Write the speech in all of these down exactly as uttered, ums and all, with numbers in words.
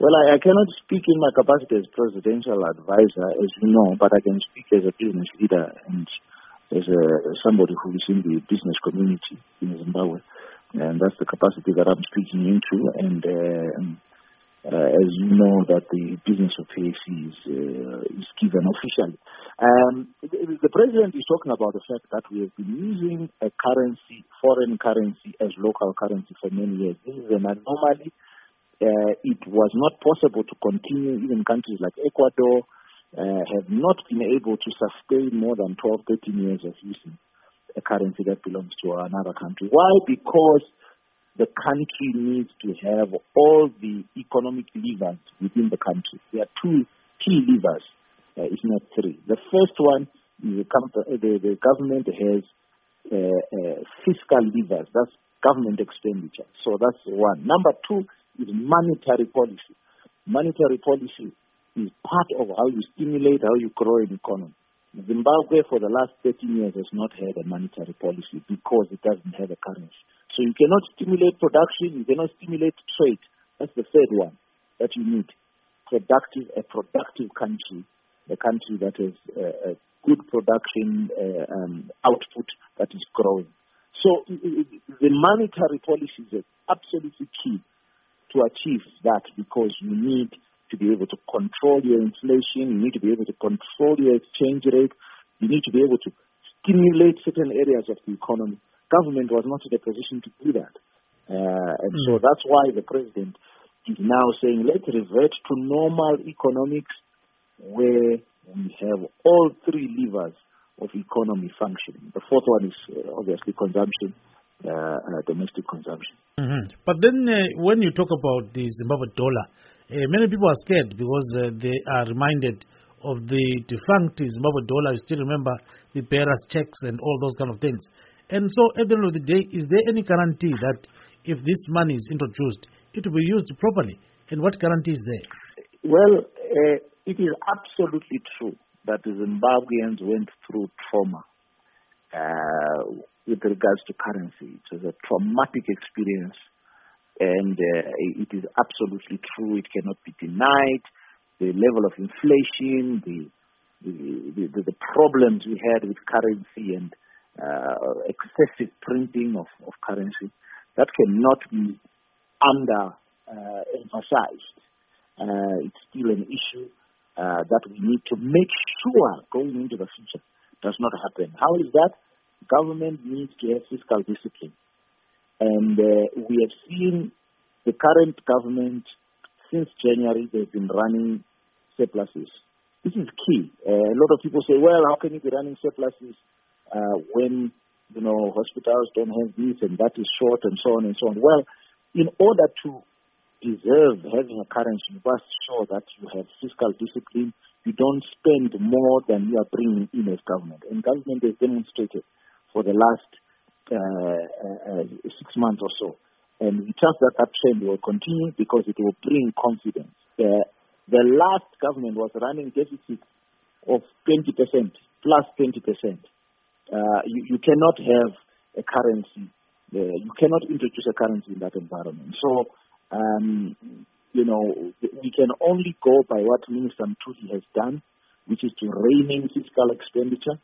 Well, I, I cannot speak in my capacity as presidential advisor, as you know, but I can speak as a business leader and as a, somebody who is in the business community in Zimbabwe. And that's the capacity that I'm speaking into. And uh, uh, as you know, that the business of P A C is, uh, is given officially. Um, the, the president is talking about the fact that we have been using a currency, foreign currency, as local currency for many years. This is an anomaly. Uh, it was not possible to continue. Even countries like Ecuador uh, have not been able to sustain more than twelve, thirteen years of using a currency that belongs to another country. Why? Because the country needs to have all the economic levers within the country. There are two key levers, uh, if not three. The first one is the, the, the government has uh, uh, fiscal levers. That's government expenditure. So that's one. Number two is monetary policy. Monetary policy is part of how you stimulate, how you grow an economy. Zimbabwe for the last thirteen years has not had a monetary policy because it doesn't have a currency. So you cannot stimulate production, you cannot stimulate trade. That's the third one that you need. Productive, a productive country, a country that has uh, a good production uh, um, output that is growing. So the monetary policy is absolutely key to achieve that, because you need to be able to control your inflation, you need to be able to control your exchange rate, you need to be able to stimulate certain areas of the economy. Government was not in a position to do that. Uh, and mm. so that's why the president is now saying, let's revert to normal economics where we have all three levers of economy functioning. The fourth one is uh, obviously consumption. Uh, uh, domestic consumption. Mm-hmm. But then uh, when you talk about the Zimbabwe dollar, uh, many people are scared because uh, they are reminded of the defunct Zimbabwe dollar. You still remember the bearers checks and all those kind of things. And so at the end of the day, is there any guarantee that if this money is introduced, it will be used properly? And what guarantee is there? Well, uh, it is absolutely true that the Zimbabweans went through trauma uh, with regards to currency. It was a traumatic experience, and uh, it is absolutely true. It cannot be denied. The level of inflation, the the, the, the problems we had with currency and uh, excessive printing of, of currency, that cannot be under uh, emphasized. Uh, it's still an issue uh, that we need to make sure going into the future does not happen. How is that? Government needs to have fiscal discipline. And uh, we have seen the current government, since January, they've been running surpluses. This is key. Uh, a lot of people say, well, how can you be running surpluses uh, when, you know, hospitals don't have this and that is short and so on and so on. Well, in order to deserve having a currency, you must show that you have fiscal discipline. You don't spend more than you are bringing in as government. And government has demonstrated for the last uh, uh, six months or so. And we trust that that trend will continue because it will bring confidence. Uh, the last government was running deficit of twenty percent, plus twenty percent. Uh, you, you cannot have a currency. Uh, you cannot introduce a currency in that environment. So, um, you know, we can only go by what Minister Mtuli has done, which is to rein in fiscal expenditure.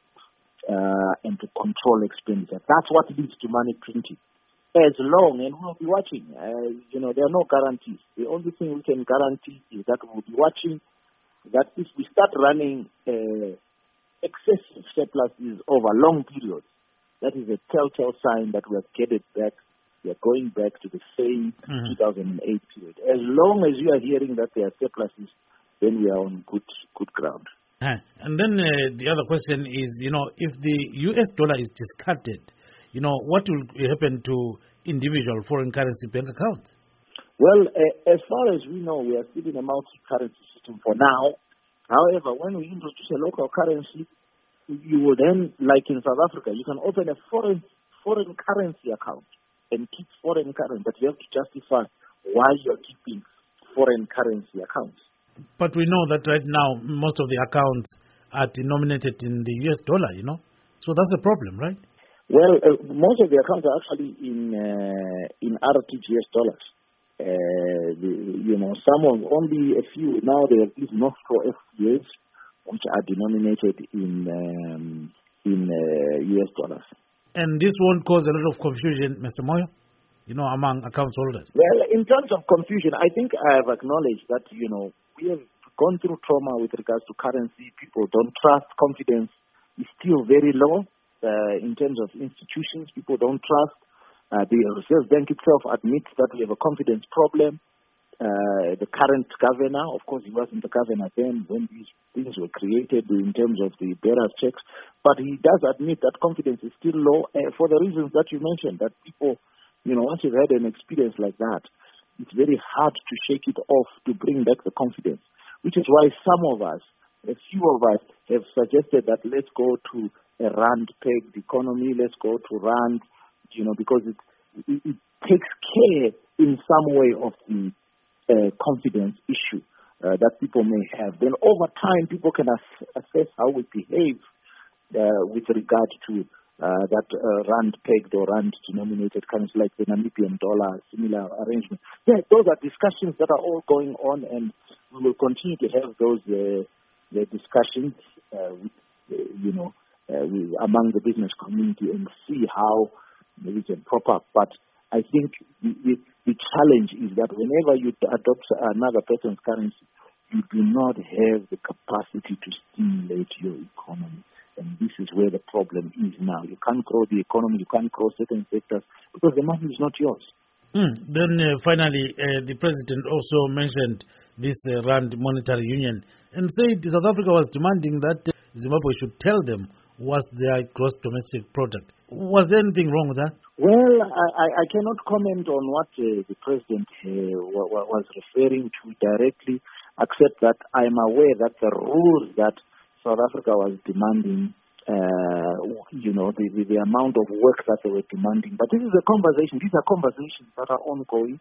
Uh, and to control expenditure. That's what leads to money printing. As long, and we'll be watching, uh, you know, there are no guarantees. The only thing we can guarantee is that we'll be watching that if we start running uh, excessive surpluses over long periods, that is a telltale sign that we are headed back, we are going back to the same mm-hmm. two thousand eight period. As long as you are hearing that there are surpluses, then we are on good good ground. And then uh, the other question is, you know, if the U S dollar is discarded, you know, what will happen to individual foreign currency bank accounts? Well, uh, as far as we know, we are still in a multi-currency system for now. However, when we introduce a local currency, you will then, like in South Africa, you can open a foreign foreign currency account and keep foreign currency, but you have to justify why you're keeping foreign currency accounts. But we know that right now, most of the accounts are denominated in the U S dollar, you know. So that's the problem, right? Well, uh, most of the accounts are actually in uh, in R T G S dollars. Uh, the, you know, some of only a few now there are these Nostro F T As which are denominated in um, in uh, U S dollars. And this won't cause a lot of confusion, Mister Moyo, you know, among account holders. Well, in terms of confusion, I think I have acknowledged that, you know, we have gone through trauma with regards to currency. People don't trust. Confidence is still very low uh, in terms of institutions. People don't trust. Uh, the Reserve Bank itself admits that we have a confidence problem. Uh, the current governor, of course, he wasn't the governor then when these things were created in terms of the bearers checks, but he does admit that confidence is still low uh, for the reasons that you mentioned, that people, you know, once you've had an experience like that, it's very hard to shake it off to bring back the confidence, which is why some of us, a few of us, have suggested that let's go to a rand-pegged economy, let's go to rand, you know, because it, it, it takes care in some way of the uh, confidence issue uh, that people may have. Then over time, people can ass- assess how we behave uh, with regard to uh, that uh, rand-pegged or rand-denominated currency like the Namibian dollar, similar arrangement. Yeah, those are discussions that are all going on, and we will continue to have those uh, the discussions, uh, with, uh, you know, uh, we, among the business community and see how we can prop up. But I think the, the, the challenge is that whenever you adopt another person's currency, you do not have the capacity to stimulate your economy. And this is where the problem is now. You can't grow the economy, you can't grow certain sectors because the money is not yours. Mm. Then uh, finally, uh, the president also mentioned this uh, Rand Monetary Union and said South Africa was demanding that uh, Zimbabwe should tell them what's their gross domestic product. Was there anything wrong with that? Well, I, I cannot comment on what uh, the president uh, w- w- was referring to directly, except that I am aware that the rules that South Africa was demanding, uh, you know, the, the, the amount of work that they were demanding. But this is a conversation. These are conversations that are ongoing.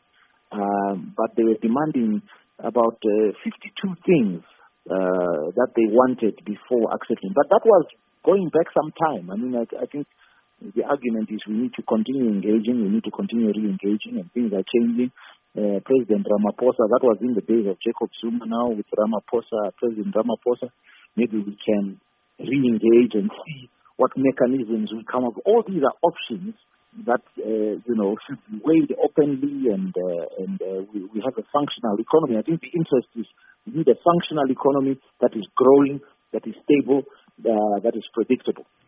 Um, but they were demanding about uh, fifty-two things uh, that they wanted before accepting. But that was going back some time. I mean, I, I think the argument is we need to continue engaging, we need to continue re-engaging, and things are changing. Uh, President Ramaphosa, that was in the days of Jacob Zuma. Now with Ramaphosa, President Ramaphosa, maybe we can re-engage and see what mechanisms will come up. All these are options that, uh, you know, should be weighed openly, and uh, and uh, we, we have a functional economy. I think the interest is we need a functional economy that is growing, that is stable, uh, that is predictable.